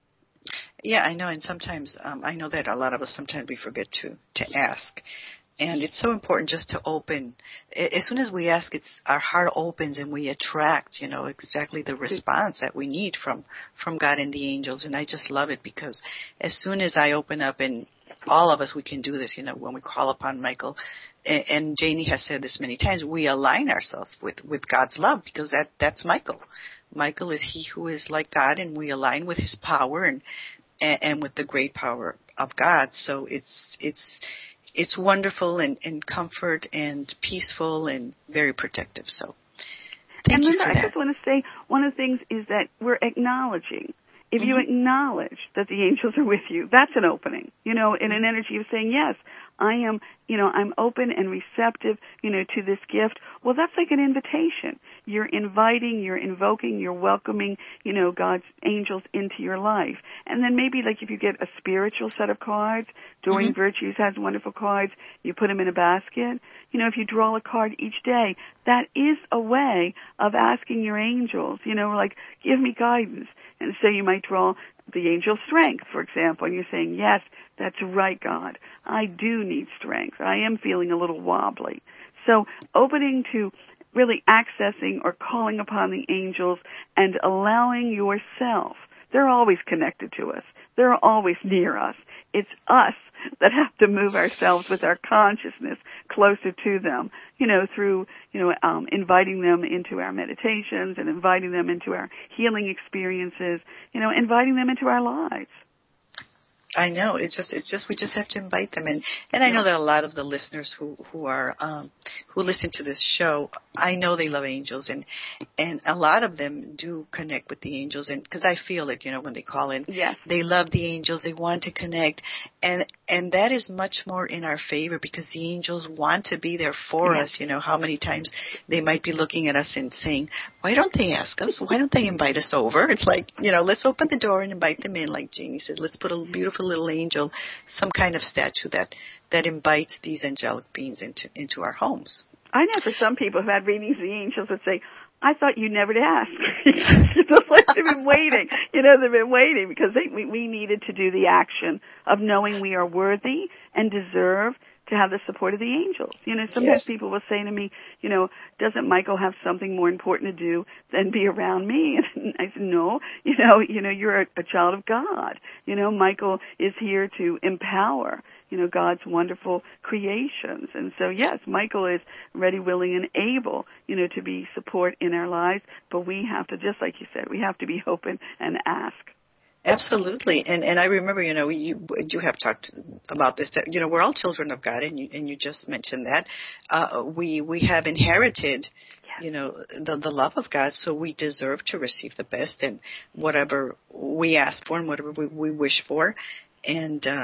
Speaker 2: Yeah, I know, and sometimes um, I know that a lot of us sometimes we forget to, to ask. And it's so important just to open. As soon as we ask, it's our heart opens and we attract, you know, exactly the response that we need from, from God and the angels. And I just love it because as soon as I open up, and all of us, we can do this, you know, when we call upon Michael, and, and Janie has said this many times, we align ourselves with, with God's love because that, that's Michael. Michael is he who is like God, and we align with his power and, and, and with the great power of God. So it's, it's, It's wonderful and, and comfort and peaceful and very protective. So thank
Speaker 3: and
Speaker 2: you
Speaker 3: Linda,
Speaker 2: for
Speaker 3: I
Speaker 2: that.
Speaker 3: I just want to say one of the things is that we're acknowledging. If mm-hmm. you acknowledge that the angels are with you, that's an opening, you know, in an energy of saying, yes, I am, you know, I'm open and receptive, you know, to this gift. Well, that's like an invitation. You're inviting, you're invoking, you're welcoming, you know, God's angels into your life. And then maybe like if you get a spiritual set of cards, Doreen mm-hmm. Virtues has wonderful cards, you put them in a basket. You know, if you draw a card each day, that is a way of asking your angels, you know, like, give me guidance. And so you might draw the angel strength, for example, and you're saying, yes, that's right, God. I do need strength. I am feeling a little wobbly. So opening to really accessing or calling upon the angels and allowing yourself. They're always connected to us. They're always near us. It's us that have to move ourselves with our consciousness closer to them, you know, through, you know, um, inviting them into our meditations and inviting them into our healing experiences, you know, inviting them into our lives.
Speaker 2: I know. It's just, it's just, we just have to invite them in. And I know that a lot of the listeners who, who are, um, who listen to this show, I know they love angels, and, and a lot of them do connect with the angels, and, cause I feel it, you know, when they call in,
Speaker 3: yes.
Speaker 2: They love the angels, they want to connect, and, and that is much more in our favor because the angels want to be there for yes. us. You know, how many times they might be looking at us and saying, why don't they ask us? Why don't they invite us over? It's like, you know, let's open the door and invite them in, like Jeannie said. Let's put a beautiful little angel, some kind of statue that, that invites these angelic beings into, into our homes.
Speaker 3: I know for some people who had readings, the angels would say, I thought you never asked. It's like they've been waiting. You know, they've been waiting because they, we, we needed to do the action of knowing we are worthy and deserve to have the support of the angels. You know, sometimes yes. people will say to me, you know, doesn't Michael have something more important to do than be around me? And I said, no, you know, you know, you're a, a child of God. You know, Michael is here to empower, you know, God's wonderful creations. And so, yes, Michael is ready, willing, and able, you know, to be support in our lives. But we have to, just like you said, we have to be open and ask.
Speaker 2: Absolutely, and and I remember, you know, you you have talked about this, that, you know, we're all children of God, and you and you just mentioned that uh, we we have inherited, yes. you know, the the love of God, so we deserve to receive the best and whatever we ask for and whatever we, we wish for, and um,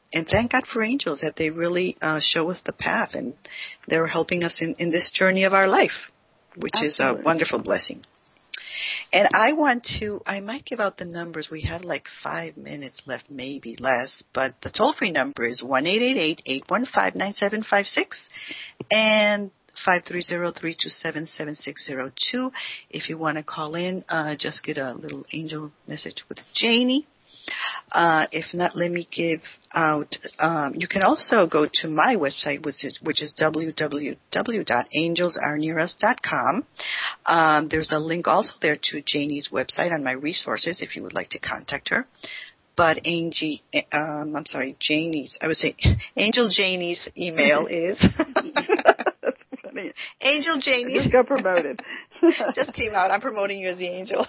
Speaker 2: and thank God for angels that they really uh, show us the path, and they're helping us in, in this journey of our life, which Absolutely. is a wonderful blessing. And I want to, I might give out the numbers. We have like five minutes left, maybe less, but the toll-free number is one eight eight eight, eight one five, nine seven five six and five three zero, three two seven, seven six zero two. If you want to call in, uh, just get a little angel message with Janie. Uh, if not, let me give out, um, you can also go to my website, which is, which is w w w dot angels are near us dot com. Um, there's a link also there to Janie's website on my resources if you would like to contact her. But Angie, um, I'm sorry, Janie's, I would say Angel Janie's email is
Speaker 3: That's funny.
Speaker 2: Angel Janie's.
Speaker 3: Just got promoted.
Speaker 2: Just came out. I'm promoting you as the angel.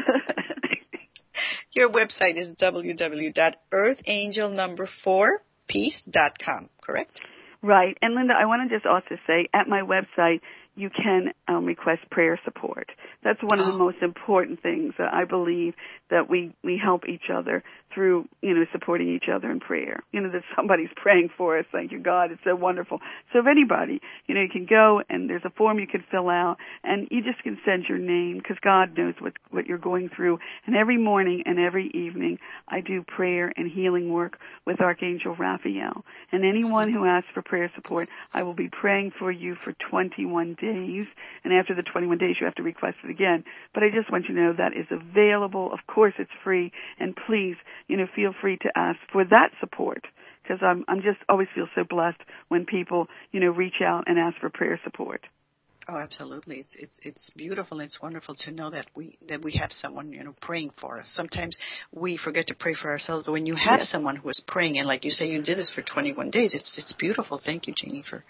Speaker 2: Your website is w w w dot earth angel number four peace dot com, correct?
Speaker 3: Right. And Linda, I want to just also say, at my website, you can um, request prayer support. That's one oh. of the most important things. Uh, I believe that we, we help each other through, you know, supporting each other in prayer. You know, that somebody's praying for us. Thank you, God. It's so wonderful. So if anybody, you know, you can go and there's a form you can fill out and you just can send your name because God knows what, what you're going through. And every morning and every evening I do prayer and healing work with Archangel Raphael. And anyone who asks for prayer support, I will be praying for you for twenty-one days. And after the twenty-one days, you have to request it again. But I just want you to know that is available. Of course, it's free. And please, you know, feel free to ask for that support because I'm, I'm just always feel so blessed when people, you know, reach out and ask for prayer support.
Speaker 2: Oh, absolutely. It's it's it's beautiful. It's wonderful to know that we that we have someone, you know, praying for us. Sometimes we forget to pray for ourselves, but when you have yes. someone who is praying, and like you say, you did this for twenty-one days, it's it's beautiful. Thank you, Janie, for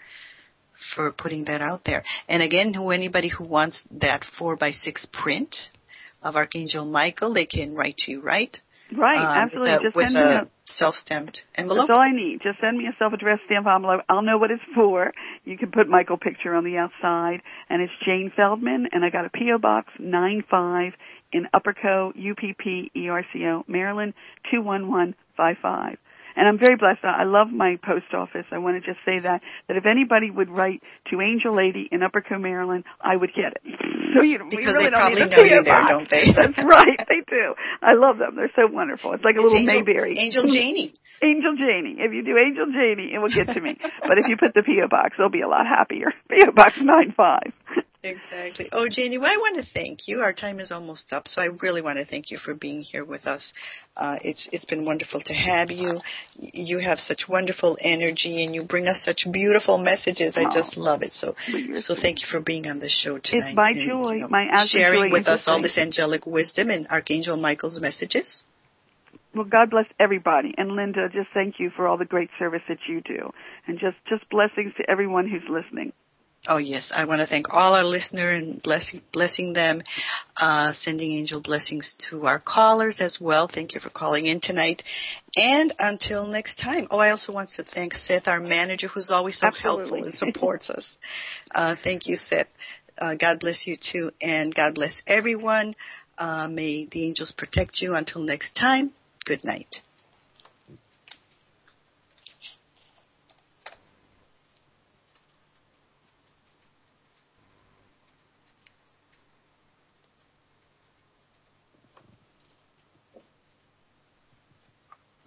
Speaker 2: for putting that out there. And again, who anybody who wants that four by six print of Archangel Michael, they can write to you, right?
Speaker 3: Right, um, absolutely.
Speaker 2: With a,
Speaker 3: just
Speaker 2: with
Speaker 3: send
Speaker 2: a
Speaker 3: me a
Speaker 2: self-stamped envelope.
Speaker 3: That's all I need. Just send me a self-addressed stamped envelope. I'll know what it's for. You can put Michael picture on the outside, and it's Jane Feldman, and I got a P O Box nine five in Upperco, U P P E R C O, Maryland two one one five five. And I'm very blessed. I love my post office. I want to just say that, that if anybody would write to Angel Lady in Upperco, Maryland, I would get it. So, you know,
Speaker 2: because
Speaker 3: we really
Speaker 2: they
Speaker 3: don't
Speaker 2: probably
Speaker 3: need
Speaker 2: know you there, don't they?
Speaker 3: That's right. They do. I love them. They're so wonderful. It's like a
Speaker 2: it's
Speaker 3: little
Speaker 2: Angel,
Speaker 3: Mayberry.
Speaker 2: Angel Janie.
Speaker 3: Angel Janie. If you do Angel Janie, it will get to me. But if you put the P O Box, they'll be a lot happier. P O Box nine five.
Speaker 2: Exactly. Oh, Janie, well, I want to thank you. Our time is almost up, so I really want to thank you for being here with us. Uh, it's it's been wonderful to have you. You have such wonderful energy, and you bring us such beautiful messages. I just love it. So, so thank you for being on the show tonight.
Speaker 3: It's my
Speaker 2: and,
Speaker 3: joy,
Speaker 2: you know,
Speaker 3: my absolute
Speaker 2: sharing
Speaker 3: joy
Speaker 2: with us all this angelic wisdom and Archangel Michael's messages.
Speaker 3: Well, God bless everybody. And Linda, just thank you for all the great service that you do. And just, just blessings to everyone who's listening.
Speaker 2: Oh, yes. I want to thank all our listeners and blessing, blessing them, uh, sending angel blessings to our callers as well. Thank you for calling in tonight. And until next time. Oh, I also want to thank Seth, our manager, who's always so
Speaker 3: Absolutely.
Speaker 2: helpful and supports us. Uh, thank you, Seth. Uh, God bless you, too. And God bless everyone. Uh, may the angels protect you. Until next time, good night.